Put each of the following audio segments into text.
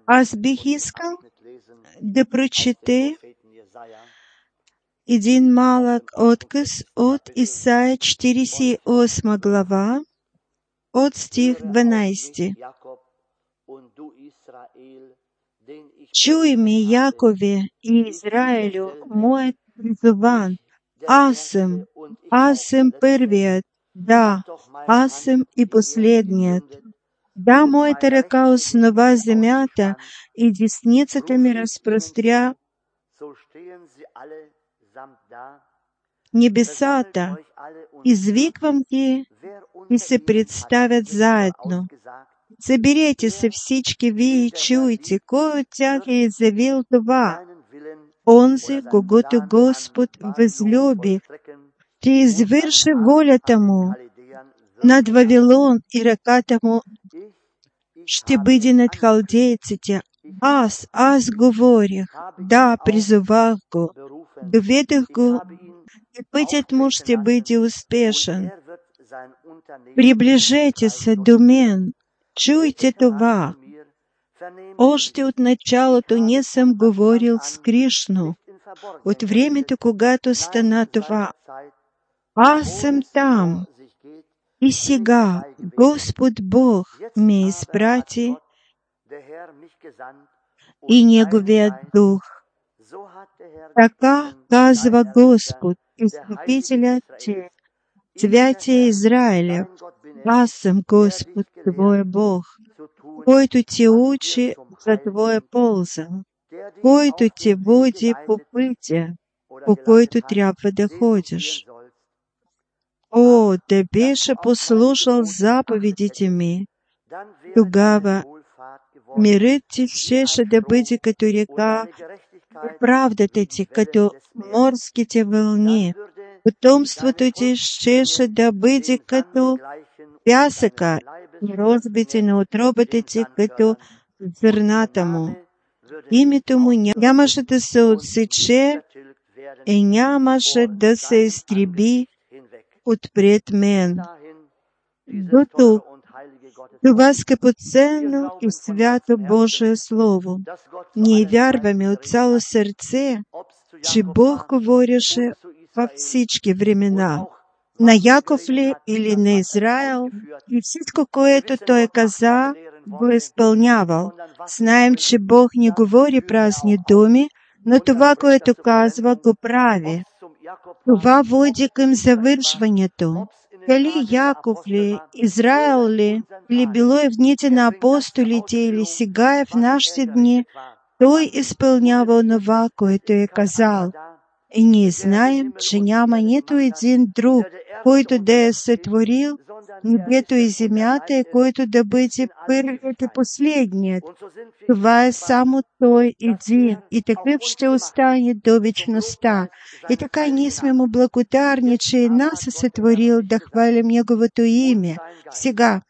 Аз бих искал да прочете един малък отказ от Исаия 48 глава, от стих 12. Чуй ме, Якове и Израилю, моят призован. Аз съм първият, да, аз съм и последният. Да, моята ръка основа земята и десницата ми разпростря небесата. Извиквам ги и се представят заедно. Съберете се всички вие и чуйте, кой от тях е изявил това. Онзи, когото Господ възлюби, ще извърши волята му над Вавилон и ръката му ще бъде над халдейците. Аз говорих, да, призовах го, доведох го и пътят му ще бъде успешен. Приближете се до мен, чуйте това. Още от началото не съм говорил скришно, от времето, когато стана това. Аз съм там. И сега Господ Бог ме изпрати и Неговият Дух. Така казва Господ, Изкупителят ти, Святия Израиля. Аз съм Господ, Твой Бог, който те учи за Твоя полза, който те води по пътя, по който трябва да ходиш. О, да беше послушал заповедите ми, тогава мирът ти щеше да бъде като река, и правдата ти като морските вълни. Потомството ти щеше да бъде като пясъка и розбите на утробата ти като зърната му. Името му нямаше да се отсече и нямаше да се изтреби отпред мен. До тук това скъпоценно и свято Божие Слово. Ние вярваме от цяло сърце, че Бог говореше във всички времена. На Яков ли или на Израил, и всичко, което той каза, го изпълнявал. Знаем, че Бог не говори празни думи, но това, което казва, го прави. Това води към завършването. Дали Яков ли, Израил ли, или било е в дните на апостолите, или сега е в нашите дни, той изпълнява онова, което е казал. И ние знаем, че няма нито един друг, който да е сътворил небето и земята, и който да бъде първият и последният. Това е само Той един, и такъв ще остане до вечността. И така ние сме му благодарни, че и нас е сътворил да хвалим Неговото име. Сега,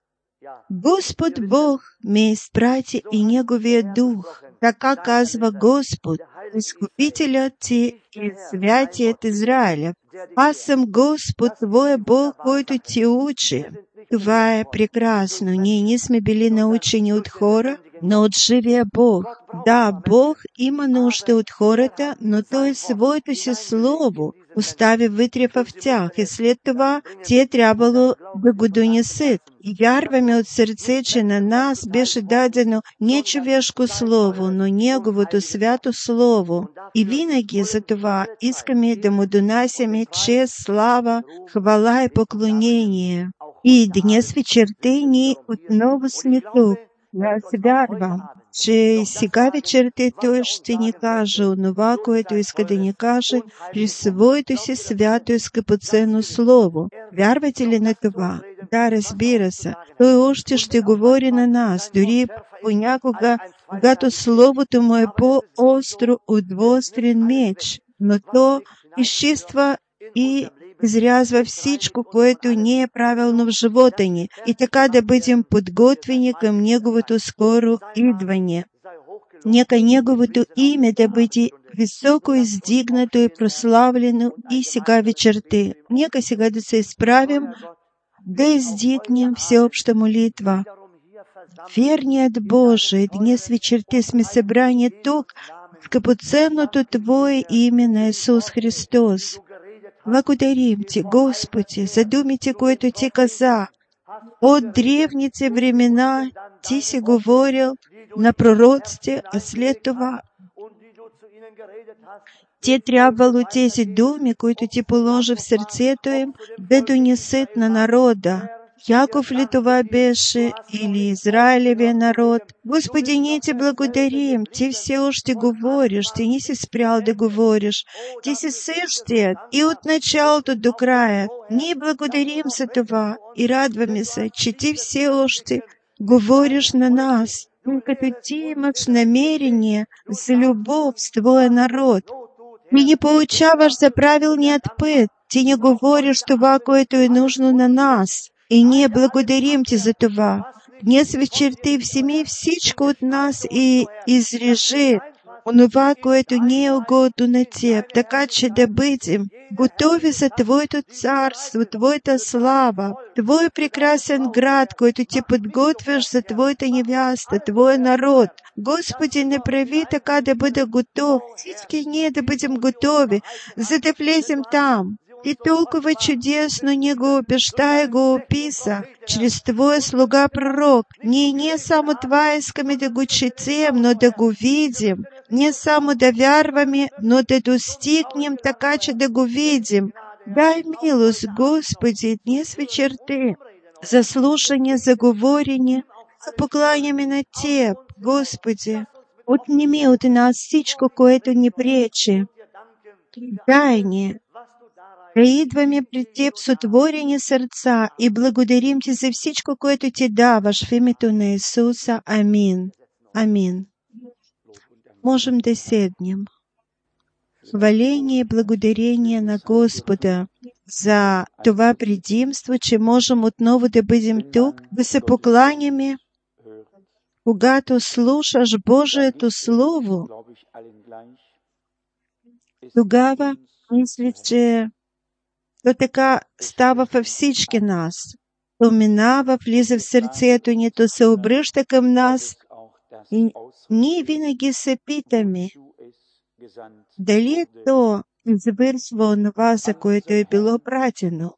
Господ Бог ме изпрати и Неговия Дух. Така казва Господ, Изкупителят ти и Святият Израилев. Аз съм Господ, Твой Бог, който ти учи. Това е прекрасно. Ние не сме били научени от хора, но от живия Бог. Да, Бог има нужда от хората, но Той своето си Слово остави вътре в тях и след това те трябвало да го донесат. И вярваме от сърце, че на нас беше дадено не човешко Слово, но Неговото свято Слово. И винаги за това искаме да му донасяме чест, слава, хвала и поклонение. И днес вечерта ние отново сме тук. Аз вярвам, че сега вечерта Той ще ни каже онова, което иска да ни каже през своето си свято и скъпоценно Слово. Вярвате ли на това? Да, разбира се. Той още ще говори на нас, дори понякога, когато Словото му е по-остро от двуострен меч, но то изчиства и изрязва всичко, което не е правилно в живота ни, и така да бъдем подготвени към Неговото скоро идване. Нека Неговото име да бъде високо издигнато и прославлено и сега вечерта. Нека сега да се изправим, да издигнем всеобща молитва. верният Божий, днес вечерти сме събрани тук, скъпоценното Твое име на Исус Христос. Благодарим Ти, Господи, за думите, които Ти каза. От древните времена Ти си говорил на пророците, а след това Ти трябвало тези думи, които Ти положи в сърцето им, да донесат на народа. Яков ли това беше, или Израилевия народ? Господи, ние Ти благодарим, Ти все още говориш, Ти не си спрял да говориш. Ти си същият и от началото до края. Ние благодарим за това и радваме се, че Ти все още говориш на нас, като Ти имаш намерение за любов с Твоя народ. Ти не получаваш за правилният път, Ти не говориш това, което е нужно на нас. И ние благодарим Ти за това. Днес вечерта вземи всичко от нас и изрежи онова, което не е угодно на Теб, така че да бъдем готови за Твоето царство, Твоята слава, Твой прекрасен град, който Ти подготвяш за Твоята невяста, Твоя народ. Господи, не прави така да бъда готов. Всички ние да бъдем готови, за да влезем там. Ти толкова чудесно ни го обеща и го описа чрез Твоя слуга пророк. Ние не само това искаме да го четем, но да го видим. Не само да вярваме, но да достигнем така, че да го видим. Дай милост, Господи, днес вечерта, за слушание, за говорение, за покланяме на Теб, Господи. Отнеми от нас всичко, което ни пречи. Дай ни да идваме пред Теб с отворени сърца и благодарим Ти за всичко, което Ти даваш в името на Исуса. Амин. Амин. Можем да седнем. Хваление и благодарение на Господа за това предимство, че можем отново да бъдем тук, да се покланяме, когато слушаш Божието Слово. Тогава мисля, че то така става във всички нас. То минава, влиза в сърцето ни, то се обръща към нас. И ние винаги се питаме, дали то извършва онова, за което е било пратено.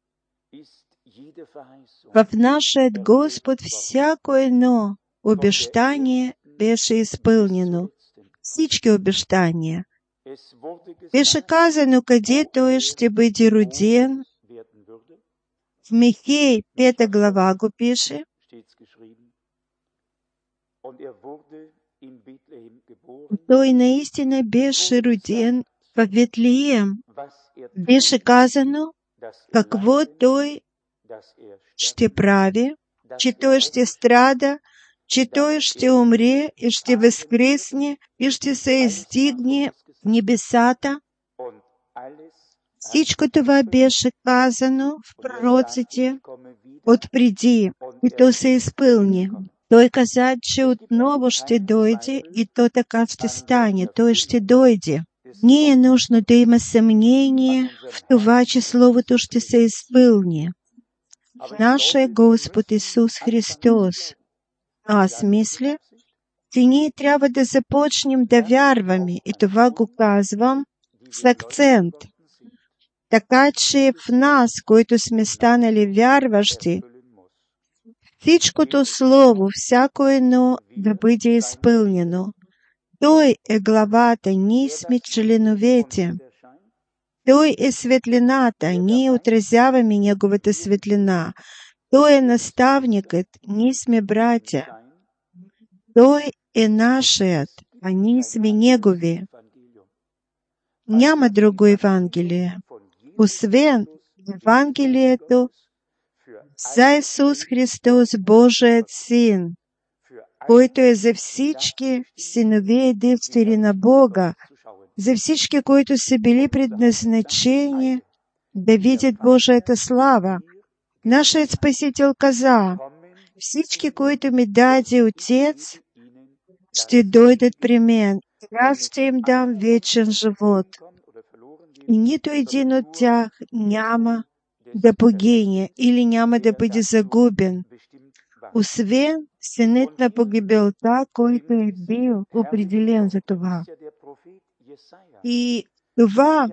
В нашият Господ всяко едно обещание беше изпълнено. Всички обещания. Беше казано, къде Той ще бъде роден. В Михей 5 глава го пише. Той наистина беше роден в Витлеем. Беше казано, какво Той ще прави, че Той ще страда, че Той ще умре и ще възкресне и ще се издигне в небесата. Всичко това беше казано в пророците отпреди, и то се изпълни. Той каза, че отново ще дойде и то така ще стане. Той ще дойде. Не е нужно да има съмнение в това, че Словото ще се изпълни. В нашия Господ Исус Христос. Аз мисля, че ние трябва да започнем да вярваме, и това го казвам с акцент. Така че в нас, които сме станали вярващи, всичкото Слово, всяко едно да бъде изпълнено. Той е главата, ние сме членовете. Той е светлината, ние отразяваме Неговата светлина. Той е наставникът, ние сме братя. Той е нашият, а ние сме Негови. Няма друго Евангелие, освен Евангелието за Исус Христос, Божият Син, който е за всички синове и дъщери на Бога, за всички, които са били предназначени да видят Божията слава. Нашият Спасител каза, всички, които ми даде Отец, ще дойдат при мен. Аз ще им дам вечен живот. И нито един от тях няма да погине или няма да бъде загубен, освен синет на погибелта, който е бил определен за това. И това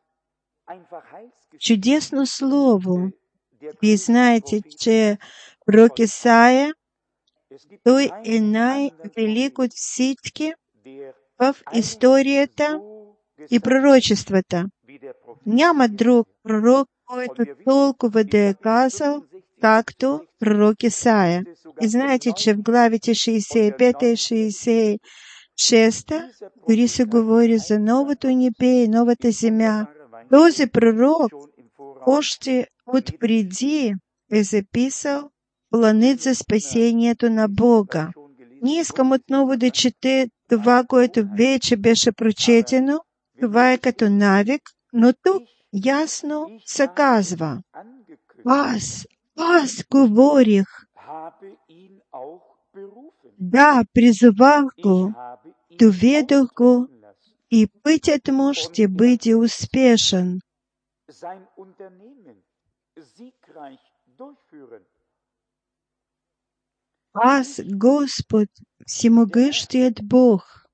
чудесно слово. Вие знаете, че пророк Исаия, той е най-велик от всички в историята и пророчествата. Няма друг пророк, който толкова да е казал, както пророк Исаия. И знаете, че в главите 65 и 66 дори се говори за новото небе и новата земя. Този пророк още отпреди е записал планът за спасението на Бога. Не искам отново да чете това, което вече беше прочетено. Това е като навик, но тук ясно се казва. Аз говорих. Да, призовах го, доведох го, и пътят му ще бъде успешен. Аз, Господ, всемогъщият Бог.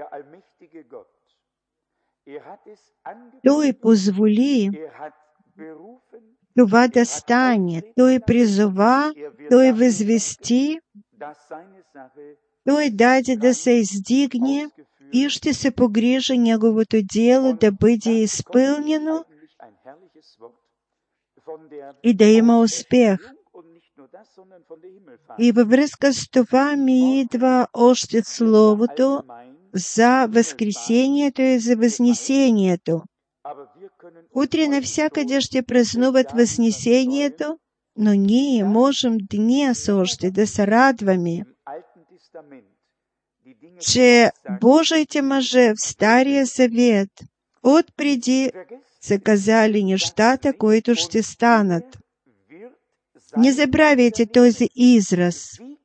Той позволи това да стане. Той призова, Той възвести, Той даде да се издигне и ще се погрижи неговото дело да бъде изпълнено и да има успех. И във връзка с това ми идва още словото за възкресението и за възнесението. Утре навсякъде ще празнуват Възнесението, но ние можем днес още да се радваме, че Божиите мъже в Стария Завет отпреди са казали нещата, които ще станат. Не забравяйте този израз,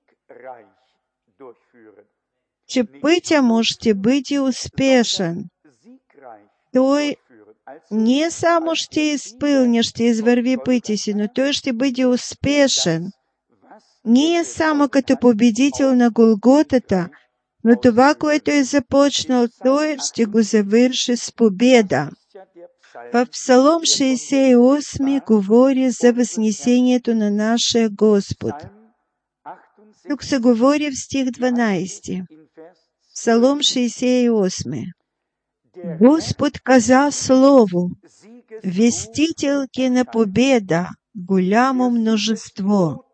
че пътя му ще бъде успешен. Той не само ще изпълни, ще извърви пътя си, но той ще бъде успешен. Не е само като победител на Голготата, но това, което е започнал той, ще го завърши с победа. В Псалом 68 говори за възнесението на нашия Господ. Тук се говори в стих 12. Псалом 68. Господ каза слово, вестителки на победа, голямо множество.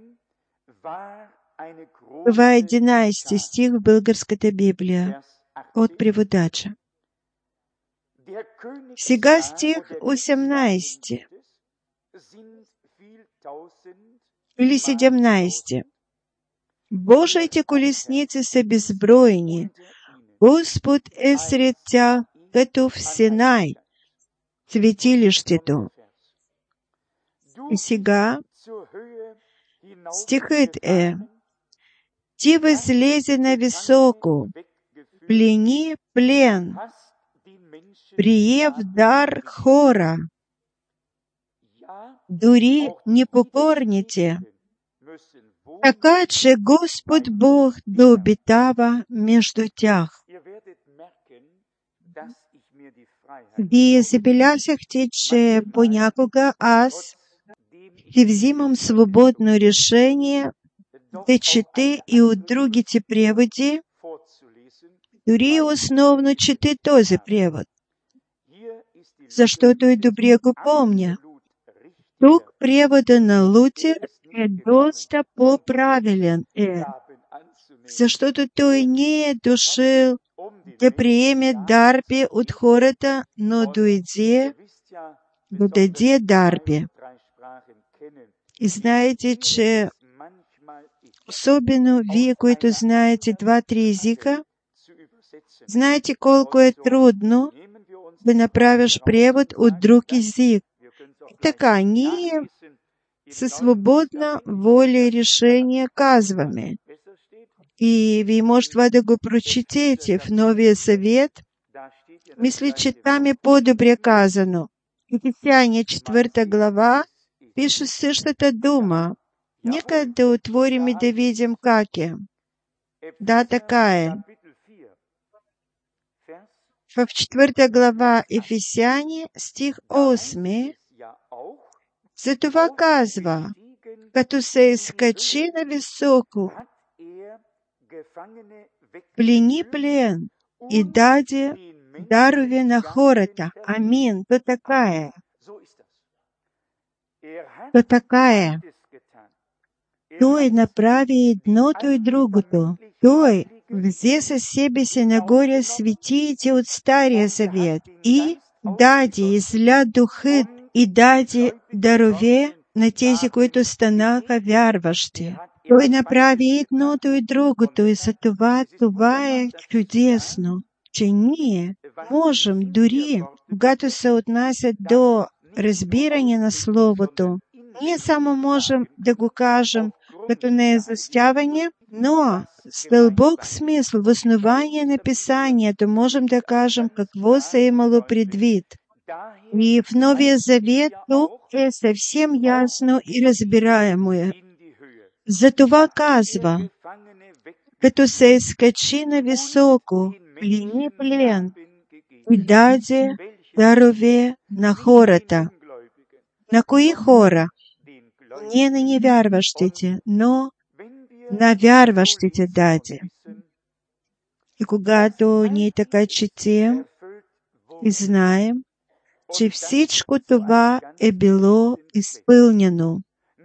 Това е 11 стих в Българската Библия от преводача. Сега стих 18 или 17. Божиите колесници са безбройни. Господ е сред тях, като в Синай, светилището. И сега стихът е: Ти възлезе на високо, плени плен, прие в дар хора, дори непокорните, така че Господ Бог да обитава между тях. Вие забелязахте, че понякога аз ще взимам свободно решение да чете и от другите преводи, дори основно чете този превод, защото и добре го помня. Тук превода на Лутер е доста по-правилен, защото той не е дошъл да приеме дарби от хората, но дойде да даде дарби. И знаете, че особено вие, които знаете 2-3 езика, знаете колко е трудно да направиш превод от друг език. Така, ние със свободна воля и решение казваме. И вие може това да го прочетете в Новия Завет. Мисля, че там е по-добре казано. Ефесяния 4 глава пише същата дума. Некогда утворим и да видим, каки. Да, такая. В 4 глава Ефесяни, стих 8, затова казва, като се изкачи на високо, плени плен и даде дарове на хората. Амин. То такая. То такая. Той направи едното и другото. Той взе със себе си нагоре светиите от Стария Завет и даде, изля духът и даде дарове на тези, които станаха вярващи. Той направи едното и другото, и за това е чудесно, че ние можем дори, когато се отнася до разбиране на Словото, ние само можем да го кажем като неизостяване, но с дълбок смисъл, в основание на Писанието, можем да кажем какво се е имало предвид. И в Новия Завет тук е съвсем ясно и разбираемо. Затова казва, като се изкачи на високо, плени плен и даде дарове на хората. На кои хора? Не на невярващите, но на вярващите даде. И когато ние така четем и знаем, че всичко това е било изпълнено,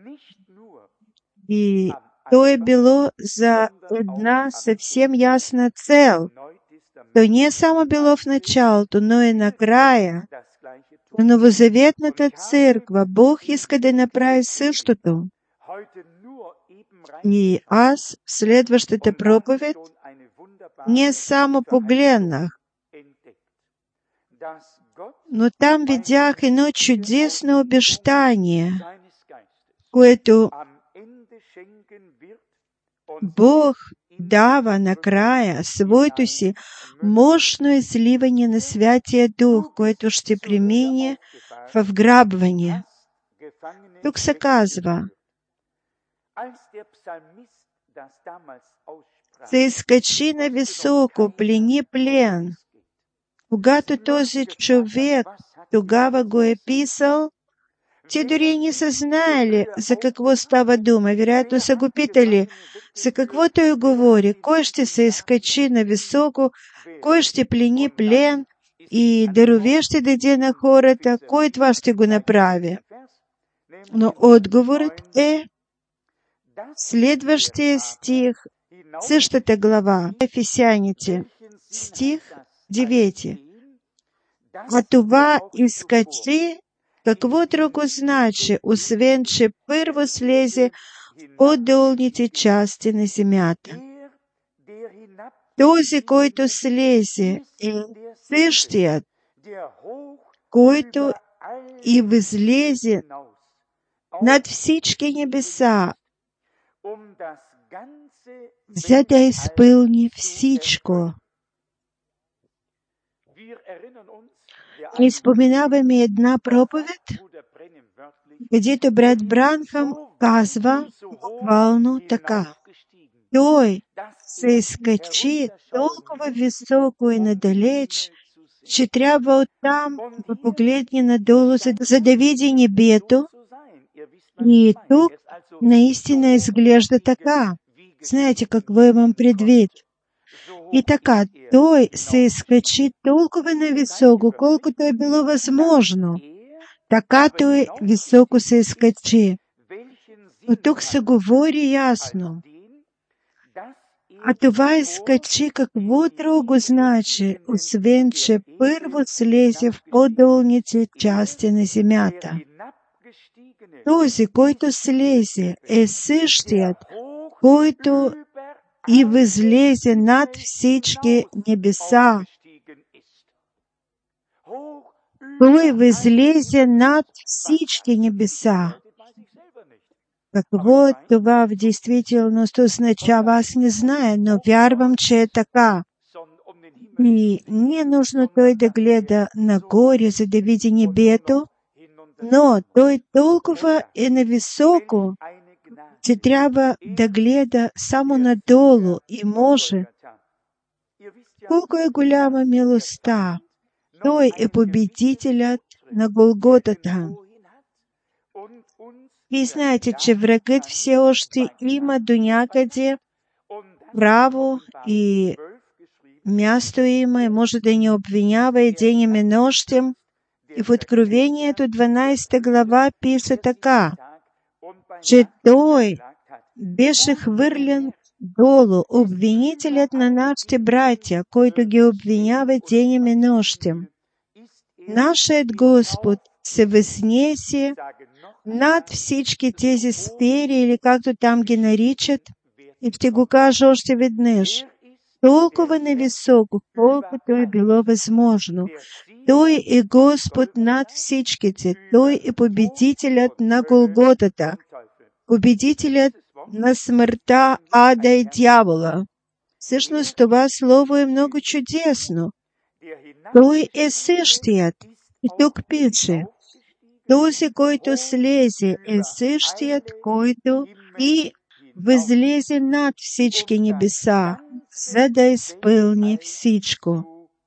и то е било за една съвсем ясна цел. То не е само било в началото, но и накрая. На Новозаветната църква Бог иска да направи същото. И аз в следващата проповед не само погледнах, но там видях едно чудесно обещание, което Бог дава накрая своето си мощно изливане на Святия Дух, което ще премине в вграбване. Тук се казва, се изкачи на високо, плени плен. Когато този човек тогава го е писал, те дори не са знаели за какво става дума. Вероятно са го питали, за какво той говори, кой ще се изкачи на високо, кой ще плени плен и дарове ще даде на хората, кой това ще го направи. Но отговорът е следващия стих, същата глава, Ефесяните, стих 9. А това изкачи, какво друго значи, освен че първо слезе в по-долните части на земята. Този, който слезе, е същият, който и възлезе над всички небеса, за да изпълни всичко. И споменаваме една проповед, където брат Бранхам казва буквално така. Той се изкачи толкова високо и надалеч, че трябва оттам да погледне надолу, за да види небето. И тук наистина изглежда така. Знаете, какво имам предвид? И така, той се изкачи толкова нависоко, колкото е било възможно. Така той високо се изкачи. Но тук се говори ясно. А това изкачи какво друго значи, освен че първо слезе в по-долните части на земята. Този, който слезе, е същият, който и възлезе над всички небеса. Той възлезе над всички небеса. Какво това в действителност означава, аз не знаю, но вярвам, че е така. И не е нужно той да гледа нагоре, за да види небето, но той толкова е нависоко, Це треба да гледа само надолу і може. Колко е голяма милостта, той е победителят на Голготата. И знаете, че врагът все още има до някъде право и място има и може да ни обвинява и денем и нощем. И в Откровението 12 глава пише така, че той беше хвърлен долу, обвинителят на нашите братя, който ги обвинява денем и нощем. Нашият Господ се възнесе над всички тези сфери, или както там ги наричат, и ще го кажа още веднъж, толкова нависоко, колкото е било възможно. Той е Господ над всичките. Той е победителят на Голготата, победителят на смъртта, ада и дявола. Всъщност това слово е много чудесно. Той е същият. И тук пише, този, който слезе, е същият, който и възлезе над всички небеса, за да изпълни всичко.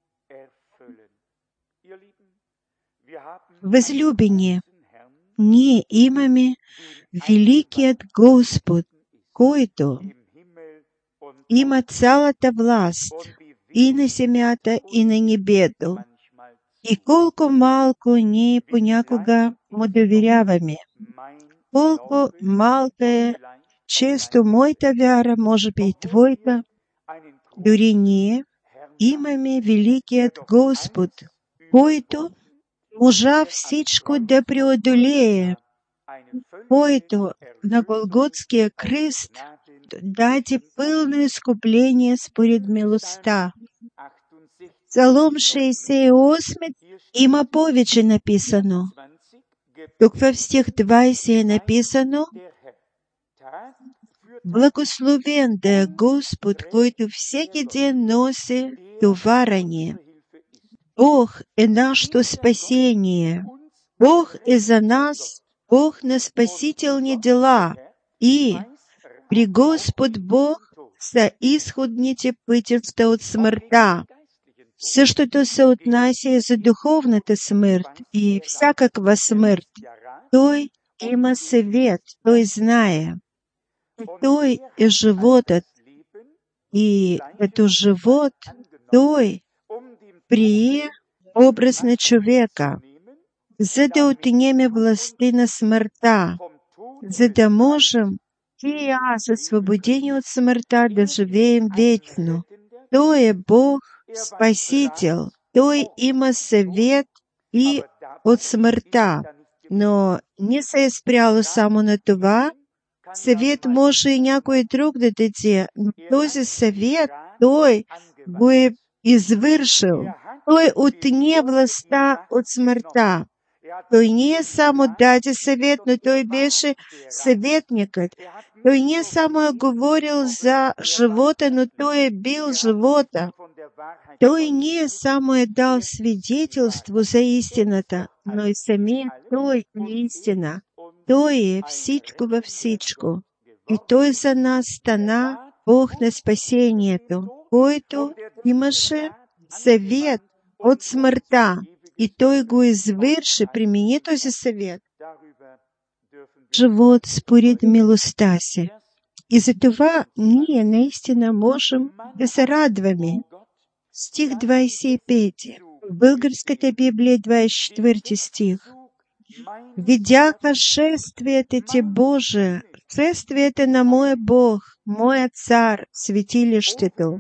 Възлюбени, ние имаме великият Господ, който има цялата власт и на земята, и на небето. И колко малко ние понякога му доверяваме. Колко малка е често моята вяра, може би и твоята. Дори ние имаме великият Господ, който можа всичко да преодолее, който на Голготския кръст даде пълно изкупление според милостта. Псалом 68 има повече написано. Тук в стих 20 е написано: благословен да е Господ, който всеки ден носи товарение. Бог е нашето спасение. Бог е за нас, Бог на спасителни дела. И при Господ Бог са изходните пътища от смъртта. Същото се отнася и за духовната смърт и всякаква смърт. Той има съвет, той знае. Той е животът. И като живот, той прие образ на човека, за да отнеме власти на смъртта, за да можем ти и аз, освободени от смъртта, да живеем вечно. Той е Бог, Спасител. Той има съвет и от смъртта. Но не се е спряло само на това. Съвет може и някой друг да даде, но този съвет той го е извършил. Той отне властта от смъртта. Той не само даде съвет, но той беше съветникът. Той не само е говорил за живота, но той е бил живота. Той не само е дал свидетелство за истината, но и самият той е истина. Той е всичко във всичко. И той за нас стана Бог на спасението, който имаше съвет от смъртта. И той го извърши, примени този съвет. Живот според милостта си. И за това ние наистина можем да се радваме. Стих 25. В българската Библия 24 стих. Видяха шествията ти, Боже, шествията на моя Бог, моя цар, светилището.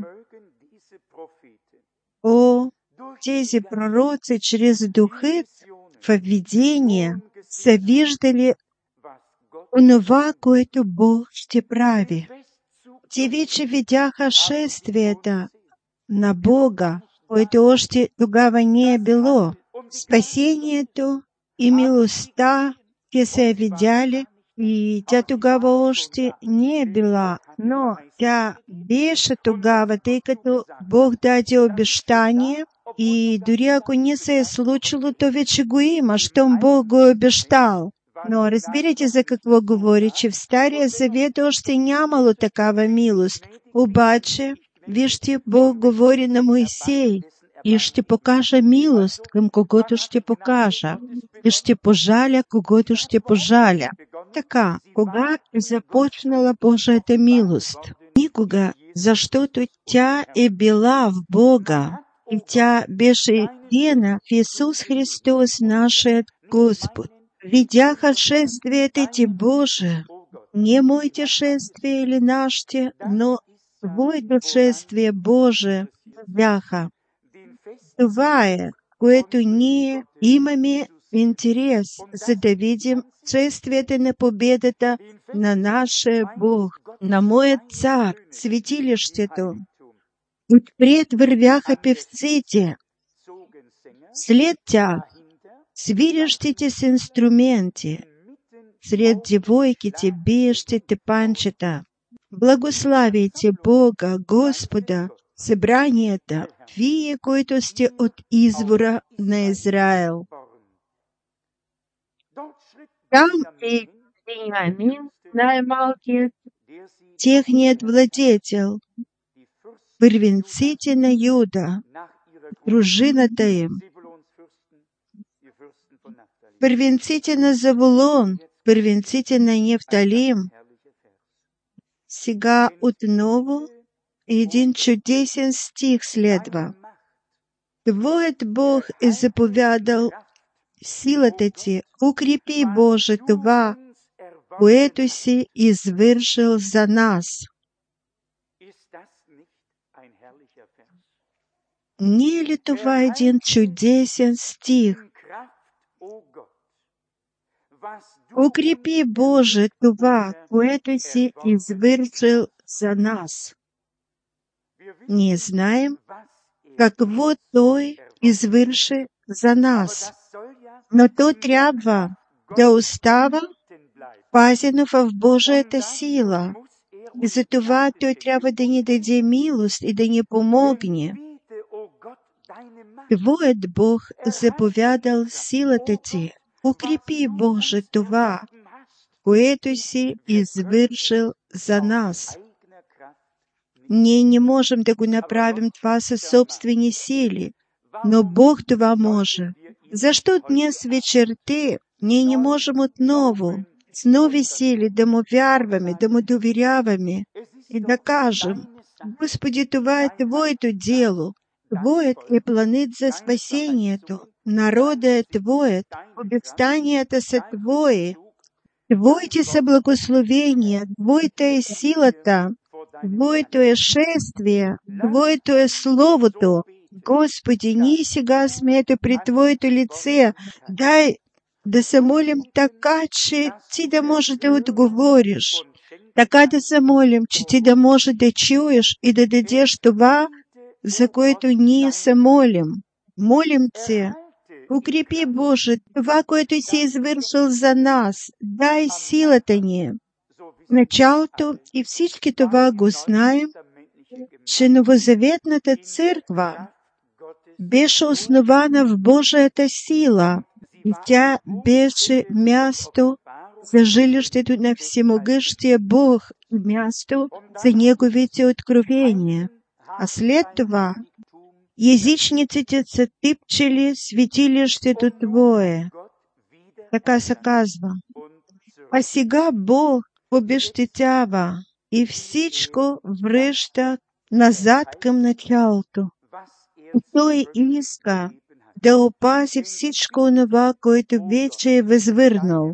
О, тези пророци чрез духът в видение са виждали онова, което Бог ще прави. Те вече видяха шествията на Бога, което още тогава не е било. Спасението и милостта те са видяли и тя тогава още не е била, но тя беше тогава, тъй като Бог даде обещание и дори ако не се е случило, то вече го има, щом Бог го е обещал. Но разберете, за какво говорячи. В Стария Завет още нямало такава милост. Обаче, вижте, Бог говори на Моисей и ще покажа милост към когото ще покажа и ще пожаля когото ще пожаля. Така, кога започнала Божията милост? Никога, защото тя е била в Бога и тя беше едина в Исус Христос, нашият Господ. Видяха шествията ти, Боже, не моите шествия или нашите, но Твоето шествие, Боже, видяха. Това е, което ние имаме интерес, за да видим шествията на победата на нашия Бог, на моят цар, светилището. Отпред вървяха певците, след тях свирящите с инструменти, сред девойките биещите панчета. Благославяйте Бога, Господа, събранията, вие, които сте от извора на Израил. Там е Бениамин, най-малкият, техният владетел, първенците на Юда, дружината им, първенците на Завулон, първенците на Нефталим. Сега отново един чудесен стих следва. Твоят Бог е заповядал силата ти, укрепи, Боже, това, което си извършил за нас. Не е ли това един чудесен стих? Укрепи, Боже, това, което си извършил за нас. Ние знаем какво Той извърши за нас, но то трябва да остава пазено в Божията сила. И затова Той трябва да ни даде милост и да ни помогне. Твоят Бог заповядал силата ти. Укрепи, Боже, това, което си извършил за нас. Ние не можем да го направим това със собствени сили, но Бог това може. Защо днес вечерта ние не можем отново, с нови сили, да му вярваме, да му доверяваме и да кажем: Господи, това е Твоето дело, Твоят е планът за спасението, народът е Твоят, обещанията са Твои, Твоите са благословения, Твоята е силата, Твоето е шествие, Твоето е Словото. Господи, ние сега сме ето при Твоето лице. Дай да се молим така, че Ти да можеш да отговориш. Така да се молим, че Ти да можеш да чуеш и да дадеш това, за което ние се молим. Молим Те, укрепи, Боже, това, което си извършил за нас. Дай силата ни. Началото и всички това го знаем, че Новозаветната църква беше основана в Божията сила и тя беше място за жилището на всемогъщия Бог и място за Неговите откровения. А след това езичниците са тъпчели светилището Твое. Така се казва. А сега Бог обещетява и всичко връща назад към началото. И Той иска да опази всичко онова, което вече е възвърнал.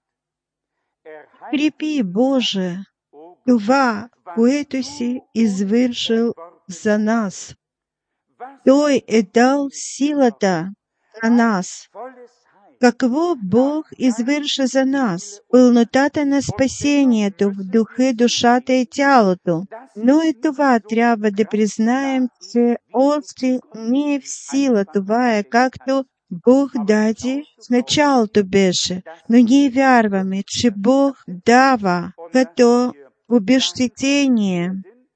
Крепи, Боже, това, което си извършил за нас. Той е дал силата на нас. Какво Бог извърши за нас? Пълнотата на спасението в духа, душата и тялото. Но и това трябва да признаем, че още не е в сила. Това е както Бог даде в началото беше. Но ние вярваме, че Бог дава като обещетение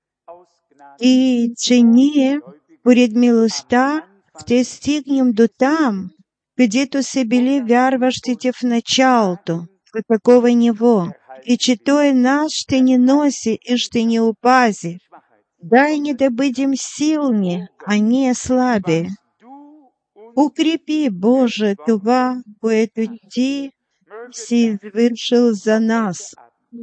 и че ние, поред милостта, ще стигнем до там, където са били вярващите в началото. такого него. И че той наш ще не носи и ще не упази. Дай не да будем сильни, а не слаби. Укрепи, Боже, това, което Ти си извършил за нас.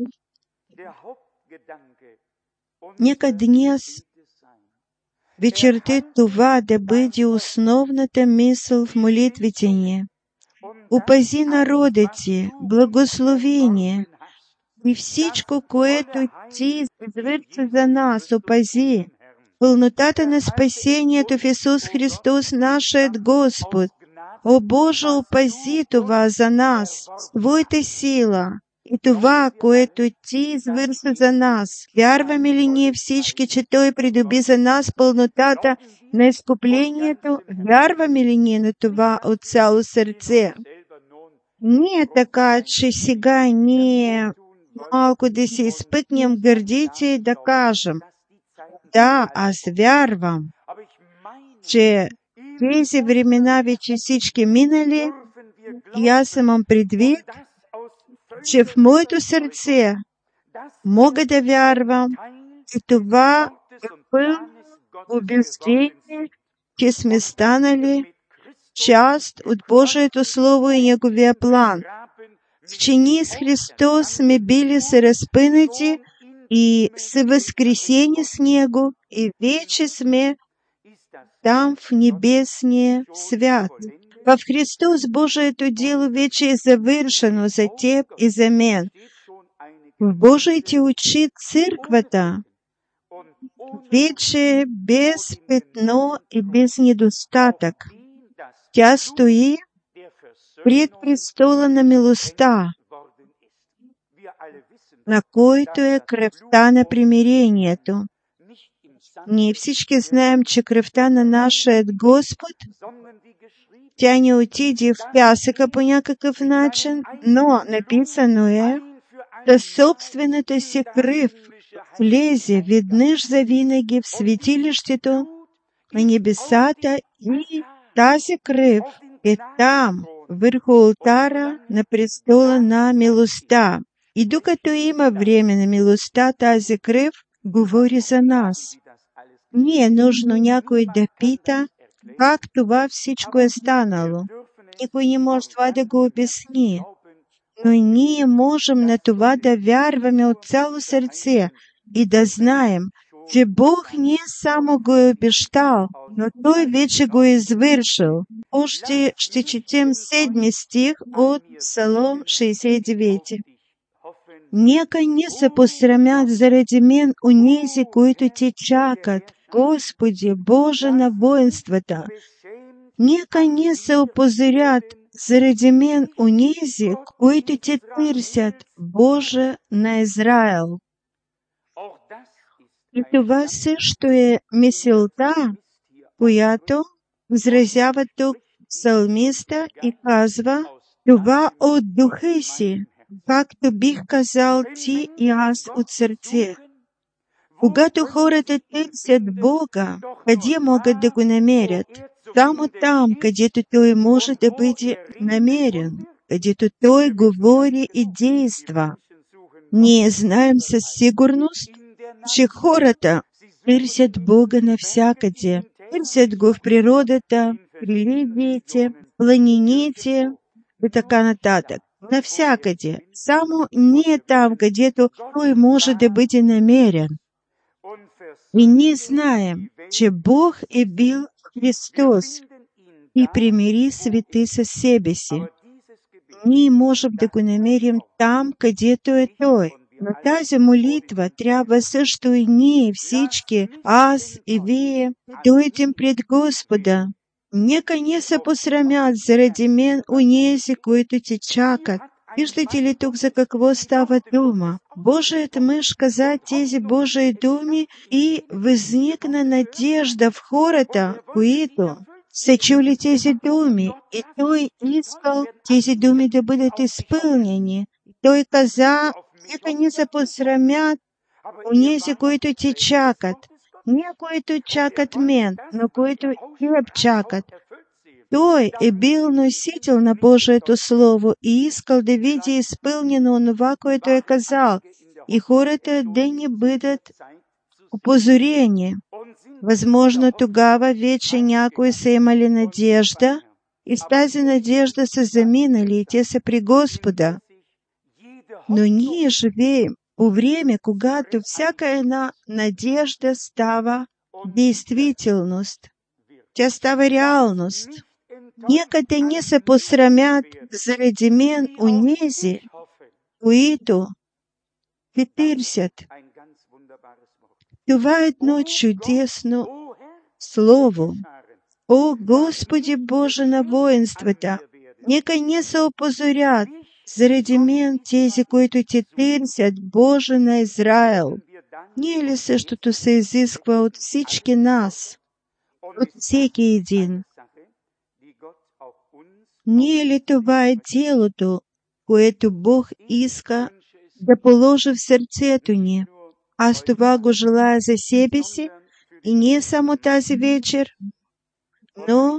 Нека днес вечерта това да бъде основната мисъл в молитвите ни. Упази народа Ти, благословение и всичко, което Ти извърши за нас, опази. Пълнотата на спасението в Исус Христос, нашият Господ. О Боже, опази това за нас, Твоята сила и това, което Ти извърши за нас. Вярваме ли ние всички, че Той придоби за нас пълнотата на изкуплението? Вярваме ли ние на това от цяло сърце? Не така, че сега ние малко да се изпътнем гърдите и да кажем: да, аз вярвам, че тези времена вече всички минали и аз имам предвид, че в моето сърце мога да вярвам и това е пълно убеждение, че сме станали част от Божието Слово и Неговия план, че ние с Христос сме били съразпънати и са възкресени с Него и вече сме там в небесния свят. В Христос Божието дело вече е завършено за теб и за мен. В Божиите очи църквата вече без петно и без недостатък. Тя стои пред престола на милостта, на който е кръвта на примирението. Ние всички знаем, че кръвта на нашия Господ, тя не отиде в пясъка по някакъв начин, но написано е, да собствената си кръв влезе веднъж завинаги в светилището на небесата и тази кръв е там, върху алтара на престола на милостта. И докато има време на милостта, тази кръв говори за нас. Не е нужно някой да пита как това всичко е станало. Никой не може това да го обясни. Но ние можем на това да вярваме от цяло сърце и да знаем, че Бог не само го е обещал, но Той вече го е извършил. Още ще четем 7 стих от Псалом 69. Нека не се посрамят заради мен онези, които Те чакат, Господи, Боже на воинствата. Нека не се опозорят заради мен онези, които Те търсят, Боже на Израел. И това също е мисълта, която изразява тук псалмиста и казва: това от духа си, както бих казал ти и аз от сърце. Когато хората търсят Бога, къде могат да го намерят? Само там, където Той може да бъде намерен, където Той говори и действа. Ние знаем със сигурност, че хората търсят Бога навсякъде. Търсят го в природата, в религиите, планините и така нататък. Навсякъде. Само не там, където Той може да бъде намерен. И ние знаем, че Бог е бил Христос и примири света със себе си. Ние можем да го намерим там, където е Той. Но тази молитва трябва също и ние всички, аз и вие, дойдем пред Господа. Нека не се посрамят заради мен онези, които Те чакат. Виждате ли тук за какво става дума? Божият мъж каза тези Божии думи и възникна надежда в хората, които са чули тези думи. И той искал тези думи да бъдат изпълнени. Той каза: нека не се посрамят онези, които Те чакат. Не които чакат мен, но които Теб чакат. Той е бил носител на Божието Слово и искал да види изпълнено онова, което е казал, и хората да не бъдат опозорени. Възможно, тогава вече някои са имали надежда, и с тази надежда са заминали, и те са при Господа. Но ние живеем по време, когато всяка една надежда става действителност. Тя става реалност. Нека те не се посрамят заради мен онези, които те търсят. Това е едно чудесно слово. О, Господи Боже на воинствата, нека не се опозорят заради мен тези, които те търсят, Боже на Израил. Не е ли същото се изисква от всички нас, от всеки един? Не е ли това е делото, което Бог иска да положи в сърцето ни? Аз това го желая за себе си и не само тази вечер, но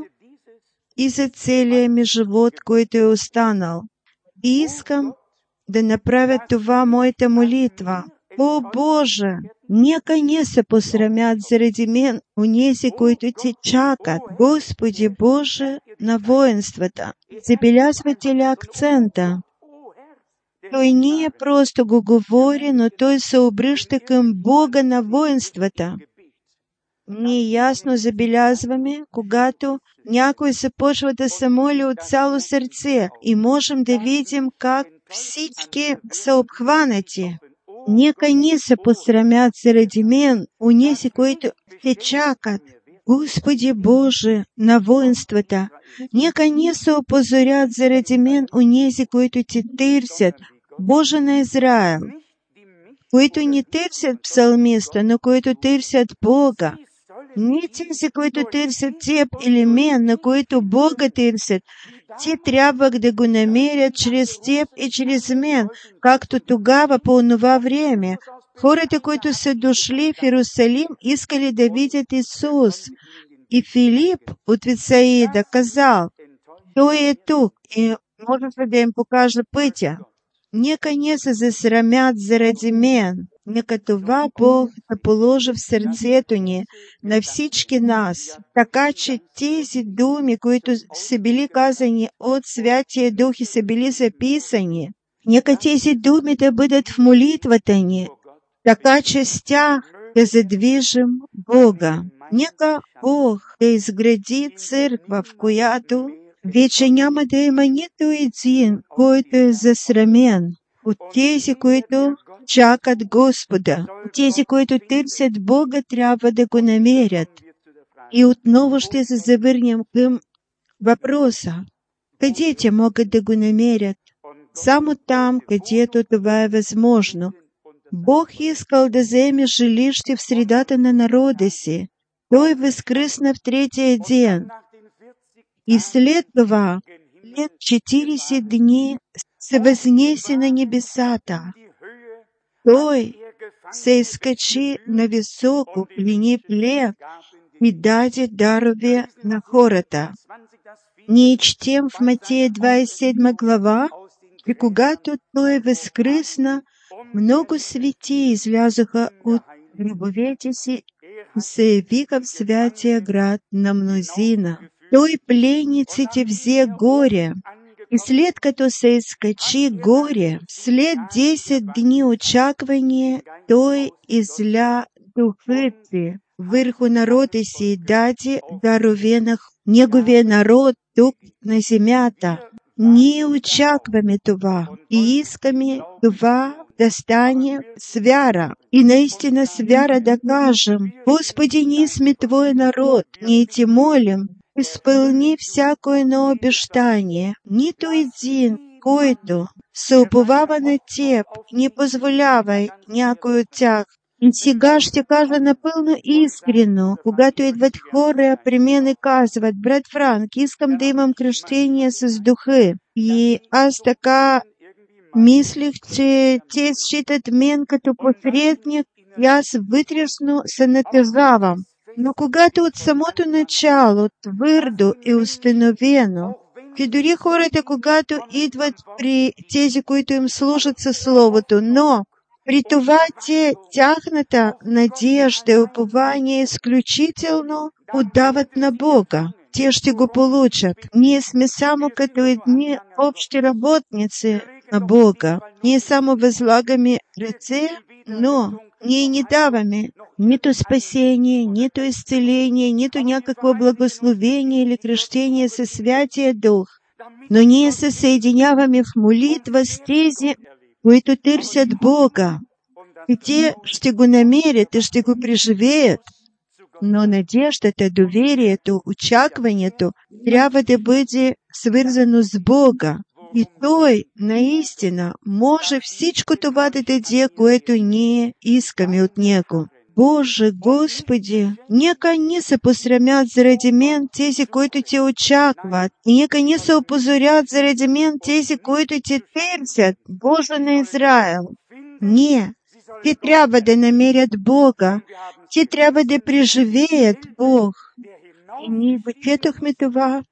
и за целия ми живот, който е останал. И искам да направя това моята молитва. О, Боже, нека не се посрамят заради мен онези, които те чакат. Господи Боже на воинствата. Забелязвате ли акцента? Той не просто го говори, но той се обръща към Бога на воинствата. Ние ясно забелязваме, когато някой започва да се моли от цяло сърце и можем да видим как всички са обхванати. Нека не се посрамят заради мен онези, които те чакат. Господи Боже на воинствата, нека не се опозорят заради мен онези, които те търсят, Боже на Израил, които не търсят псалмиста, но които търсят Бога. Не тези, които търсят теб или мен, но които Бога търсят. Те трябва да го намерят чрез теб и чрез мен, както тогава по онова време. Хората, които са дошли в Иерусалим, искали да видят Исус. И Филип от Вицаида казал, той е тук и може да им покаже пътя. Нека не се засрамят заради мен. Нека това Бог да положи в сърцето ни на всички нас, така че тези думи, които са били казани от Святия Дух и са били записани, нека тези думи да бъдат в молитвата ни, така че с тях да задвижим Бога. Нека Бог да изгради църква, в която вече няма да има нито един, който е засрамен от тези, които чакат Господа. Тези, които търсят Бога, трябва да го намерят. И отново ще се завърнем към въпроса. Къде те могат да го намерят? Само там, където това е възможно. Бог искал да заеме жилище в средата на народа си. Той възкръсна в третия ден. И след това, след 40 дни, се възнесе на небесата. Той се изкачи на високо плени плев и даде дарове на хората. Ние четем в Матея 27 глава, и когато Той възкръсна, много свети излязоха от гробовете си и се явиха в святия град на мнозина. Той пленниците взе горе, и след като се изкачи горе, след 10 дни очаквания, той изля духът си върху народа си и даде дарове на неговия народ тук на земята. Ние очакваме това и искаме това да стане с вяра. И наистина с вяра да кажем, Господи, ние сме Твой народ, ние Те молим, изпълни всяко едно обещание. Нито един, който се уповава на Теб, не позволявай някой от тях. И сега ще кажа напълно искрено, когато идват хора при мен и казват, брат Франк, искам да имам кръщение с духа. И аз така мислих, че те считат мен като посредник и аз вътрешно се натъжавам. Но когато от самото начало твърдо е установено, че дори хората, когато идват при тези, които им служат със Словото, но при това тяхната надежда и упование изключително отдават на Бога. Те ще го получат. Ние сме само като едни общи работници на Бога. Ние само възлагаме ръце, но ние не даваме нито спасение, нито изцеление, нито някакво благословение или кръщение със Святия Дух. Но ние се съединяваме в молитва с тези, които търсят Бога. И те ще го намерят и ще го преживеят. Но надеждата, доверието, очакването трябва да бъде свързано с Бога. И Той наистина може всичко това да даде, което ние искаме от Него. Боже, Господи, нека не се посрамят заради мен тези, които Те очакват, и нека не се опозорят заради мен тези, които Те търсят, Боже на Израил. Не, те трябва да намерят Бога, те трябва да преживеят Бог. И ние четохме това,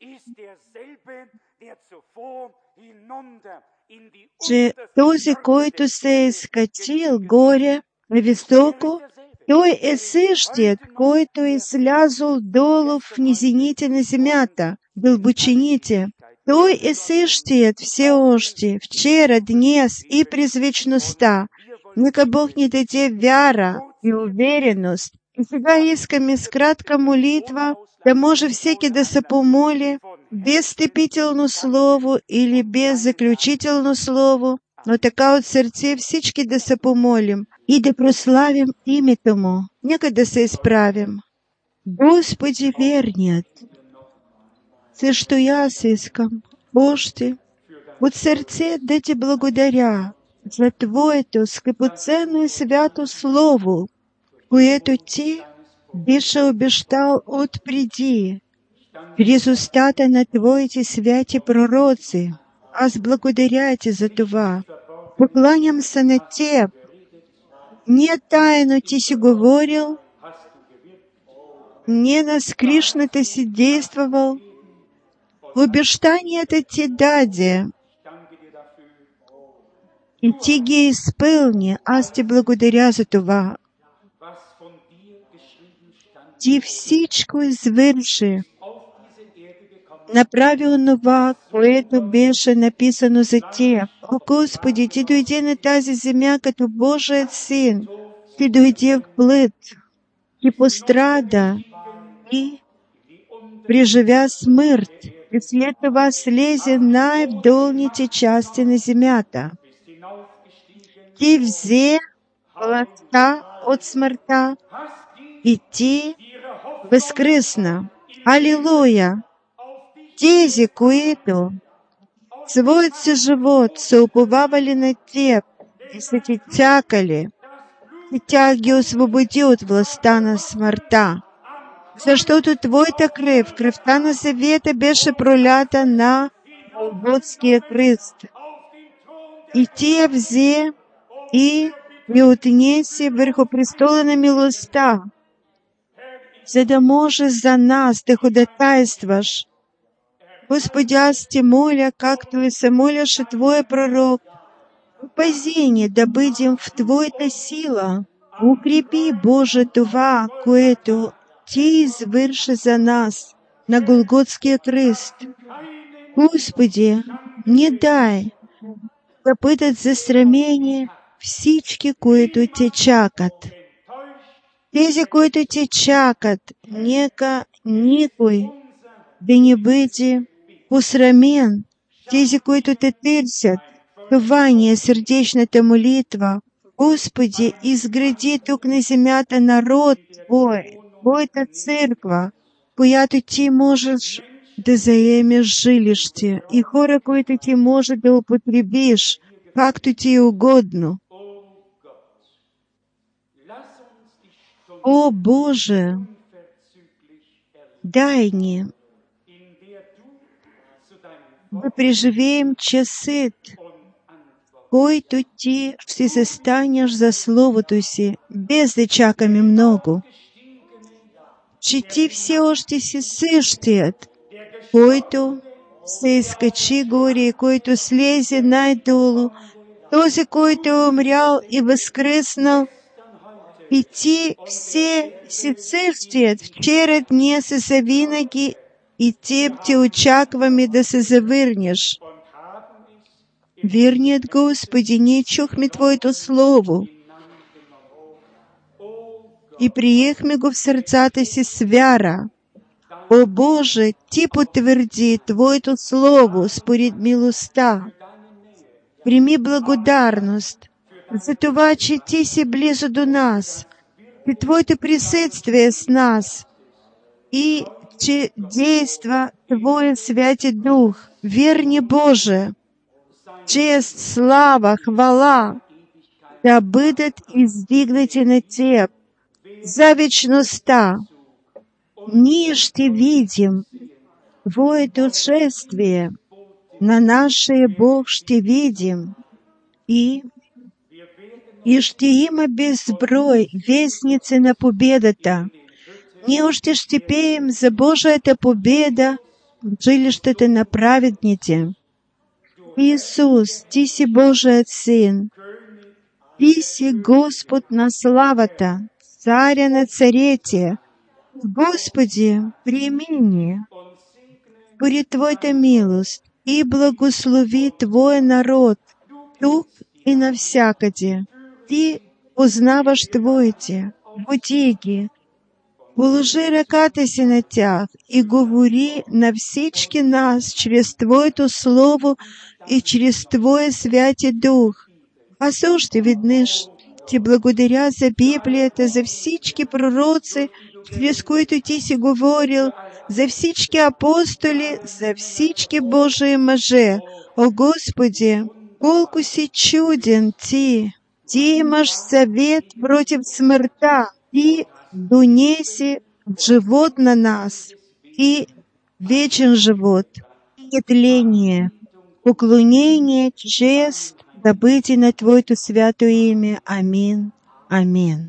че този, който се е скатил горе високо, той е същият, който е слязал долу в низините на земята, дълбочините. Той е същият все още, вчера, днес и през вечността. Нека Бог ни даде вяра и увереност. И сега искаме с кратка молитва да може всеки да се помоли без встъпително слово или без заключително слово, но така от сърце всички да се помолим и да прославим името Му. Нека да се изправим. Господи верният, също и аз искам още от сърце да Ти благодаря за Твоето скъпоценно и свято Слово, което Ти беше обещал отпреди, през устата на Твоите святи пророци. Аз благодаря Ти за това. Покланям се на Теб. Не тайно Ти си говорил, не на скришно Ти си действовал. Обещанията Ти даде, и Ти ги изпълни. Аз Ти благодаря за това. Ти всичко извърши. Направи онова, което беше написано за Теб. О, Господи, Ти дойде на тази земя като Божият Син. Ти дойде в плът. Ти пострада и преживя смърт. И след това слезе най-вдолните части на земята. Ти взе властта от смъртта и Ти възкръсна. Алилуя! Тези, които своят си живот са уповавали на Теб и са Ти чакали, и Тя ги освободи от властта на смъртта. Защото Твоята кръв, кръвта на завета, беше пролята на Голготския кръст. И Ти я взе и я отнесе върху престола на милостта, за да може за нас да ходатайстваш. Господи, аз Те моля, както и се моляше Твоя пророк, опази ни да бъдем в Твоята сила. Укрепи, Боже, това, което Ти извърши за нас на Голготския кръст. Господи, не дай да бъдат засрамени всички, които Те чакат. Тези, които Те чакат, нека никой да не бъде посрамен. Тези, които Те търсят, това ни е сърдечната молитва. Господи, изгради тук на земята народ Твой, Твоята църква, която Ти можеш да заемеш жилище, и хора, които Ти можеш да употребиш, както Ти е угодно. О, Боже, дай ни да преживеем часът, който Ти ще застанеш за Словото Си, без да чакаме много. че ти все още си същият, който се изкачи горе и който слезе най-долу, този, който е умрял и възкръснал, и ти все си същият, вчера, днес и завинаги, и теб те очакваме да се завърнеш. Верният Господи, ние чухме Твоето Слово и приехме го в сърцата си с вяра. О Боже, Ти потвърди Твоето Слово според милостта. Прими благодарност за това, че Ти си близо до нас, и Твоето присъствие с нас, и че действа Твоя Святи Дух. Верни Боже, чест, слава, хвала да бъдат издигнати на Теб за вечността. Ние ще видим Твоето шествие, на нашия Бог ще видим, и ще има безброй вестници на победата. Ние още ще пеем за Божията победа в жилищата на праведните. Исус, Ти си Божият Син, Ти си Господ на славата, Царя на царете. Господи, приеми ни според Твоята милост и благослови Твой народ тук и навсякъде. Ти познаваш Твоите пътеки. Положи ръката си на тях и говори на всички нас чрез Твоето Слово и чрез Твоя Святи Дух. Аз още веднъж Ти благодаря за Библията, за всички пророци, чрез които Ти си говорил, за всички апостоли, за всички Божии мъже. О Господи, колко си чуден Ти! Ти имаш съвет против смъртта. Ти донеси живот на нас и вечен живот, и тление, поклонение, чест да бъде на Твоето свято имя. Амин. Амин.